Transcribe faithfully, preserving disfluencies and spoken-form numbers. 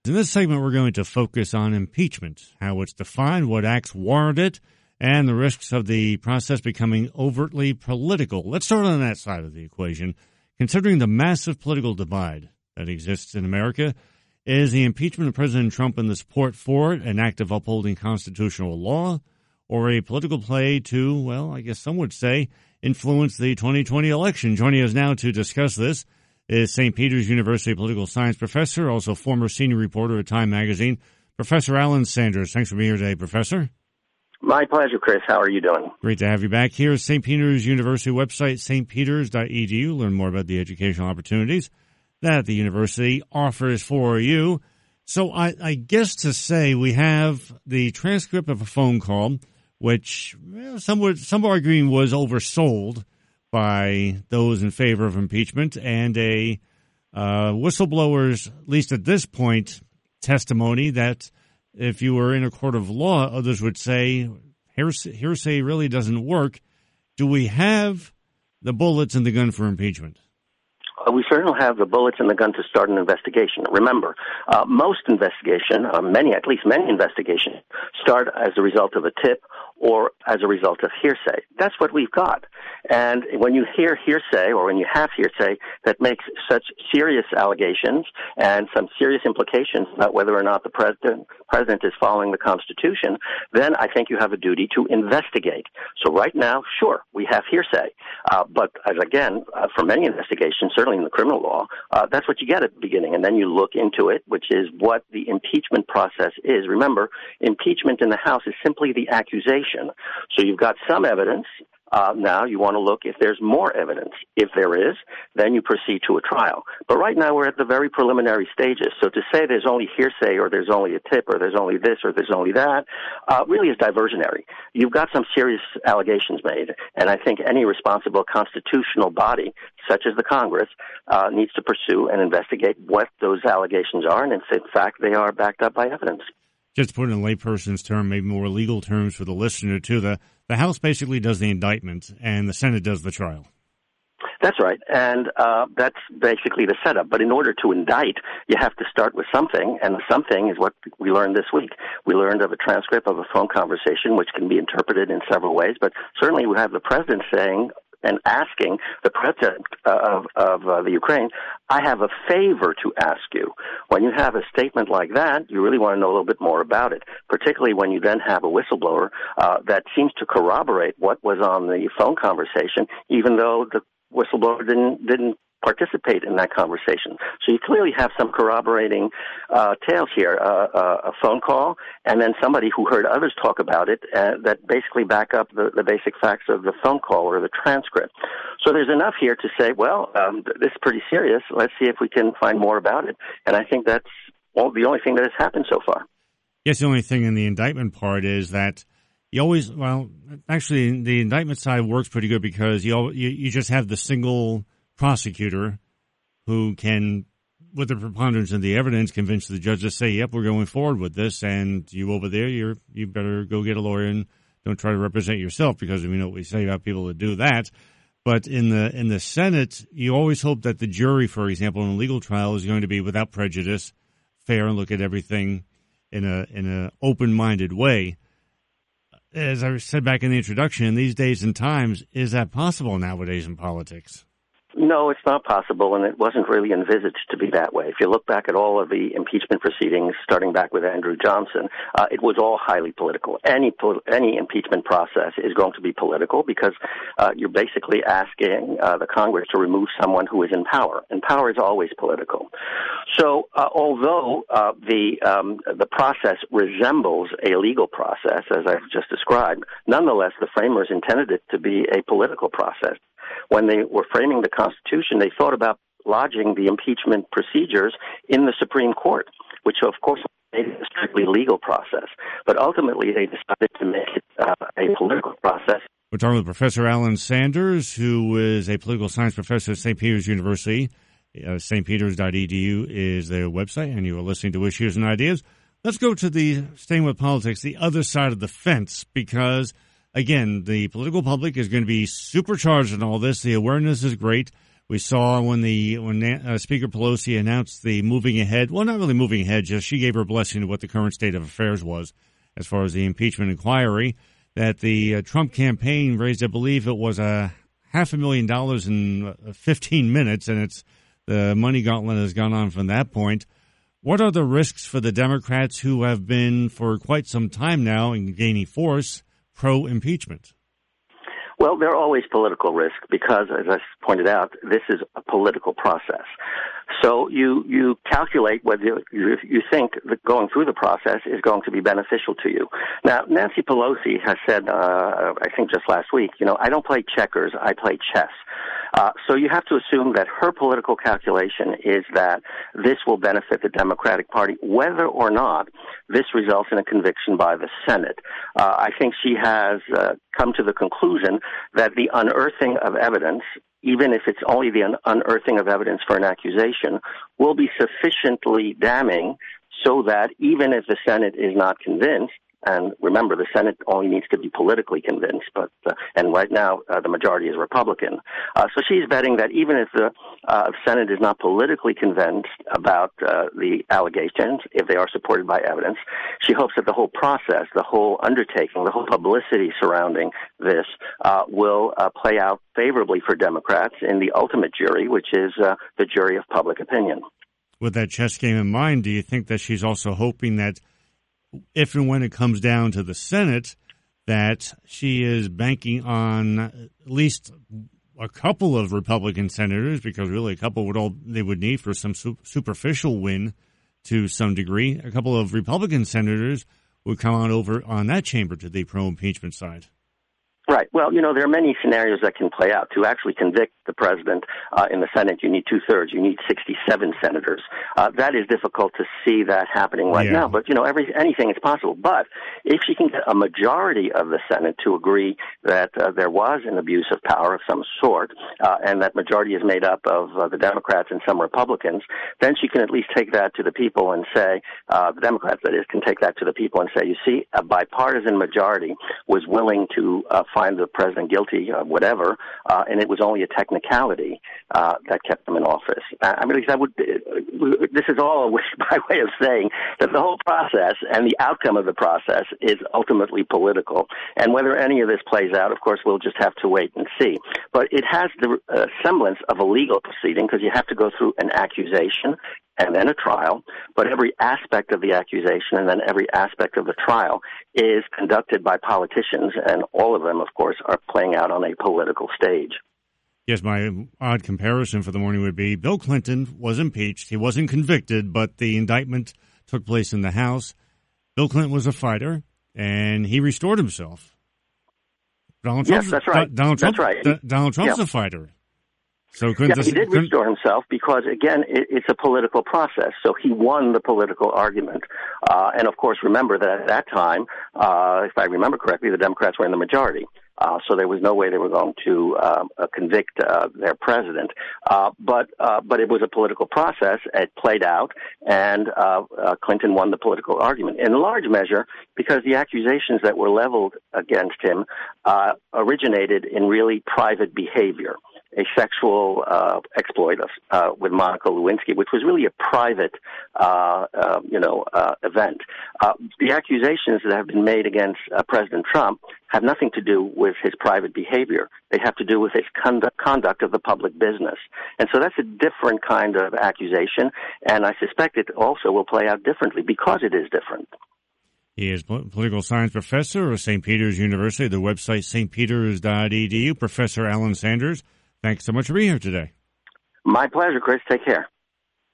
In this segment, we're going to focus on impeachment, how it's defined, what acts warrant it, and the risks of the process becoming overtly political. Let's start on that side of the equation. Considering the massive political divide that exists in America, is the impeachment of President Trump and the support for it an act of upholding constitutional law, or a political play to, well, I guess some would say, influence the twenty twenty election? Joining us now to discuss this is Saint Peter's University political science professor, also former senior reporter at Time Magazine, Professor Alan Sanders. Thanks for being here today, Professor. My pleasure, Chris. How are you doing? Great to have you back. Here is Saint Peter's University website, s t peters dot e d u. Learn more about the educational opportunities that the university offers for you. So I, I guess to say we have the transcript of a phone call, which well, some would, some are arguing was oversold by those in favor of impeachment, and a uh, whistleblower's, at least at this point, testimony that if you were in a court of law, others would say hearsay, hearsay really doesn't work. Do we have the bullets in the gun for impeachment? Uh, we certainly have the bullets in the gun to start an investigation. Remember, uh, most investigation, uh, many, at least many investigations, start as a result of a tip or as a result of hearsay. That's what we've got. And when you hear hearsay, or when you have hearsay that makes such serious allegations and some serious implications about whether or not the president president is following the Constitution, then I think you have a duty to investigate. So right now, sure, we have hearsay. Uh, but as again, uh, for many investigations, certainly in the criminal law, uh, that's what you get at the beginning. And then you look into it, which is what the impeachment process is. Remember, impeachment in the House is simply the accusation. So you've got some evidence. Uh, now you want to look if there's more evidence. If there is, then you proceed to a trial. But right now we're at the very preliminary stages. So to say there's only hearsay or there's only a tip or there's only this or there's only that uh, really is diversionary. You've got some serious allegations made, and I think any responsible constitutional body, such as the Congress, uh, needs to pursue and investigate what those allegations are, and if in fact they are backed up by evidence. Just to put it in layperson's term, maybe more legal terms for the listener, too, the, the House basically does the indictment and the Senate does the trial. That's right, and uh, that's basically the setup. But in order to indict, you have to start with something, and the something is what we learned this week. We learned of a transcript of a phone conversation, which can be interpreted in several ways, but certainly we have the president saying and asking the president uh, of, of uh, the Ukraine, I have a favor to ask you. When you have a statement like that, you really want to know a little bit more about it, particularly when you then have a whistleblower uh, that seems to corroborate what was on the phone conversation, even though the whistleblower didn't didn't participate in that conversation. So you clearly have some corroborating uh, tales here, uh, uh, a phone call, and then somebody who heard others talk about it uh, that basically back up the, the basic facts of the phone call or the transcript. So there's enough here to say, well, um, this is pretty serious. Let's see if we can find more about it. And I think that's all, the only thing that has happened so far. Yes, the only thing in the indictment part is that you always, well, actually the indictment side works pretty good because you you, you just have the single prosecutor who can, with the preponderance of the evidence, convince the judge to say, yep, we're going forward with this, and you over there, you're you better go get a lawyer and don't try to represent yourself, because we know what we say about people that do that. But in the in the Senate, you always hope that the jury, for example, in a legal trial is going to be without prejudice, fair, and look at everything in a in an open-minded way. As I said back in the introduction, in these days and times, is that possible nowadays in politics? No, it's not possible, and it wasn't really envisaged to be that way. If you look back at all of the impeachment proceedings, starting back with Andrew Johnson, uh, it was all highly political. Any any impeachment process is going to be political because uh, you're basically asking uh, the Congress to remove someone who is in power, and power is always political. So, uh, although uh, the um, the process resembles a legal process, as I've just described, nonetheless, the framers intended it to be a political process. When they were framing the Constitution, they thought about lodging the impeachment procedures in the Supreme Court, which, of course, made it a strictly legal process. But ultimately, they decided to make it uh, a political process. We're talking with Professor Alan Sanders, who is a political science professor at Saint Peter's University. Uh, s t peters dot e d u is their website, and you are listening to Issues and Ideas. Let's go to the, staying with politics, the other side of the fence, because again, the political public is going to be supercharged in all this. The awareness is great. We saw when the when uh, Speaker Pelosi announced the moving ahead, well, not really moving ahead, just she gave her blessing to what the current state of affairs was as far as the impeachment inquiry, that the uh, Trump campaign raised, I believe it was a half a million dollars in fifteen minutes, and it's the money gauntlet has gone on from that point. What are the risks for the Democrats who have been for quite some time now in gaining force pro-impeachment? Well, there are always political risk because, as I pointed out, this is a political process. So you, you calculate whether you, you think that going through the process is going to be beneficial to you. Now, Nancy Pelosi has said, uh, I think just last week, you know, I don't play checkers, I play chess. Uh, so you have to assume that her political calculation is that this will benefit the Democratic Party, whether or not this results in a conviction by the Senate. Uh, I think she has uh, come to the conclusion that the unearthing of evidence, even if it's only the un- unearthing of evidence for an accusation, will be sufficiently damning so that even if the Senate is not convinced, and remember, the Senate only needs to be politically convinced, but uh, and right now uh, the majority is Republican. Uh, so she's betting that even if the uh, Senate is not politically convinced about uh, the allegations, if they are supported by evidence, she hopes that the whole process, the whole undertaking, the whole publicity surrounding this uh, will uh, play out favorably for Democrats in the ultimate jury, which is uh, the jury of public opinion. With that chess game in mind, do you think that she's also hoping that if and when it comes down to the Senate, that she is banking on at least a couple of Republican senators, because really a couple would all they would need for some su- superficial win to some degree. A couple of Republican senators would come on over on that chamber to the pro-impeachment side. Right. Well, you know, there are many scenarios that can play out. To actually convict the president uh, in the Senate, you need two-thirds. You need sixty-seven senators. Uh, that is difficult to see that happening right yeah. now. But, you know, every anything is possible. But if she can get a majority of the Senate to agree that uh, there was an abuse of power of some sort, uh, and that majority is made up of uh, the Democrats and some Republicans, then she can at least take that to the people and say, uh, the Democrats, that is, can take that to the people and say, you see, a bipartisan majority was willing to uh, find the president guilty of whatever, uh, and it was only a technicality uh, that kept him in office. I mean, I would. This is all by way of saying that the whole process and the outcome of the process is ultimately political. And whether any of this plays out, of course, we'll just have to wait and see. But it has the uh, semblance of a legal proceeding because you have to go through an accusation and then a trial, but every aspect of the accusation and then every aspect of the trial is conducted by politicians, and all of them, of course, are playing out on a political stage. Yes, my odd comparison for the morning would be Bill Clinton was impeached. He wasn't convicted, but the indictment took place in the House. Bill Clinton was a fighter, and he restored himself. Donald Trump, yes, that's right. Donald Trump, that's right. D- Donald Trump's yeah. a fighter. So yeah, he did restore himself because, again, it, it's a political process. So he won the political argument. Uh, and, of course, remember that at that time, uh, if I remember correctly, the Democrats were in the majority. Uh, so there was no way they were going to um, uh, convict uh, their president. Uh, but uh, but it was a political process. It played out, and uh, uh, Clinton won the political argument in large measure because the accusations that were leveled against him uh, originated in really private behavior. A sexual uh, exploit of, uh, with Monica Lewinsky, which was really a private, uh, uh, you know, uh, event. Uh, the accusations that have been made against uh, President Trump have nothing to do with his private behavior. They have to do with his conduct, conduct of the public business. And so that's a different kind of accusation, and I suspect it also will play out differently because it is different. He is political science professor at Saint Peter's University, the website s t peters dot e d u. Professor Alan Sanders, thanks so much for being here today. My pleasure, Chris. Take care.